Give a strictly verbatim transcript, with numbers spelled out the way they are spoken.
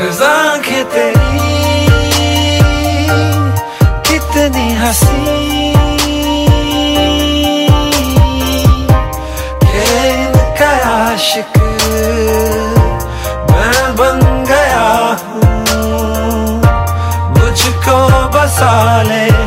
आंखें तेरी कितनी हंसी के इनका आशिक मैं बन गया हूँ, मुझको बसा ले।